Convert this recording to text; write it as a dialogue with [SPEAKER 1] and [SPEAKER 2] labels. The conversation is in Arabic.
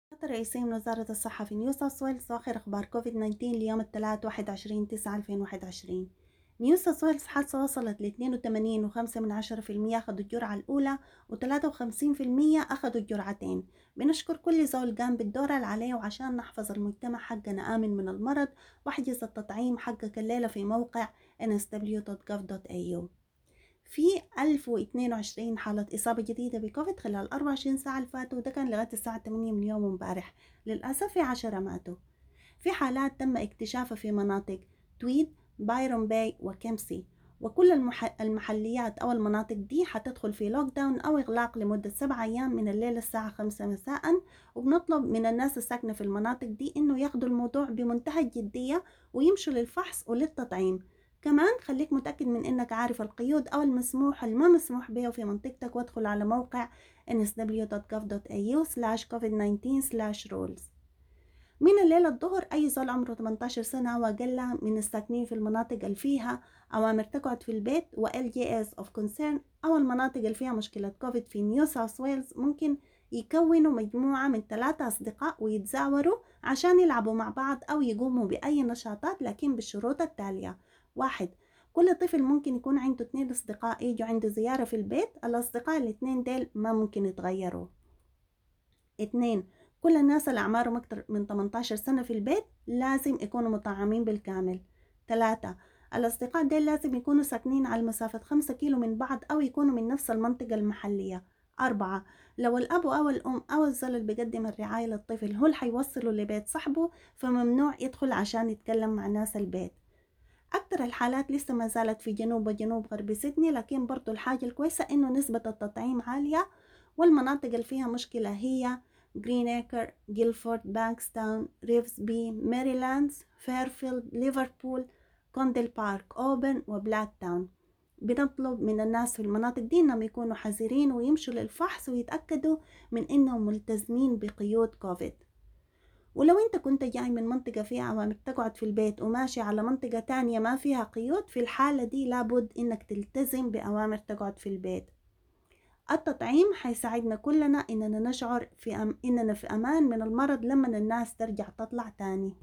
[SPEAKER 1] الرئيسي من وزارة الصحة في نيو ساوث ويلز وآخر أخبار كوفيد-19 ليوم الثلاث 21/9/2021. نيو ساوث ويلز حالته وصلت ل 82.5% أخذوا الجرعة الأولى و53% أخذوا الجرعتين. بنشكر كل زول قام بالدور اللي عليه وعشان نحفظ المجتمع حقنا آمن من المرض. واحجز التطعيم حقك الليلة في موقع nsw.gov.au. في 1022 حالة إصابة جديدة بكوفيد خلال 24 ساعة اللي فاتوا، وده كان لغاية الساعة 8 من يوم امبارح. للأسف في 10 ماتوا. في حالات تم اكتشافها في مناطق تويد، بايرون باي وكيمسي، وكل المحليات أو المناطق دي حتدخل في لوك داون أو إغلاق لمدة 7 أيام من الليل الساعة 5 مساء. وبنطلب من الناس الساكنة في المناطق دي إنه ياخدوا الموضوع بمنتهى الجدية ويمشوا للفحص وللتطعيم. كمان خليك متأكد من إنك عارف القيود أو المسموح والما مسموح به في منطقتك، وادخل على موقع nsw.gov.au/covid19/rules. من الليلة الظهر أي زول عمره 18 سنة وأقل من الساكنين في المناطق اللي فيها أوامر تقعد في البيت و LGAs of concern أو المناطق اللي فيها مشكلة كوفيد في نيو ساوث ويلز ممكن يكونوا مجموعة من 3 أصدقاء ويتزاوروا عشان يلعبوا مع بعض أو يقوموا بأي نشاطات، لكن بالشروط التالية: 1. كل طفل ممكن يكون عنده 2 أصدقاء يجوا عنده زيارة في البيت. الأصدقاء الاثنين ديل ما ممكن يتغيروا. 2. كل الناس اللي أعمارهم أكتر من 18 سنة في البيت لازم يكونوا مطعمين بالكامل. 3. الأصدقاء ديل لازم يكونوا ساكنين على مسافة 5 كيلو من بعض أو يكونوا من نفس المنطقة المحلية. 4. لو الأب أو الأم أو الزول اللي بيقدم الرعاية للطفل هو اللي حيوصله لبيت صاحبه، فممنوع يدخل عشان يتكلم مع ناس البيت. أكتر الحالات لسه ما زالت في جنوب وجنوب غرب سيدني، لكن برضو الحاجة الكويسة إنه نسبة التطعيم عالية. والمناطق اللي فيها مشكلة هي جرين إيكر، جيلفورد، بانكستاون، ريفز بي، ميريلاندز، فيرفيلد، ليفربول، كونديل بارك، أوبن وبلاك تاون. بنطلب من الناس في المناطق دي إنهم يكونوا حذرين ويمشوا للفحص ويتأكدوا من إنهم ملتزمين بقيود كوفيد. ولو انت كنت جاي من منطقة فيها أوامر تقعد في البيت وماشي على منطقة تانية ما فيها قيود، في الحالة دي لابد انك تلتزم بأوامر تقعد في البيت. التطعيم حيساعدنا كلنا اننا نشعر إننا في أمان من المرض لما الناس ترجع تطلع تاني.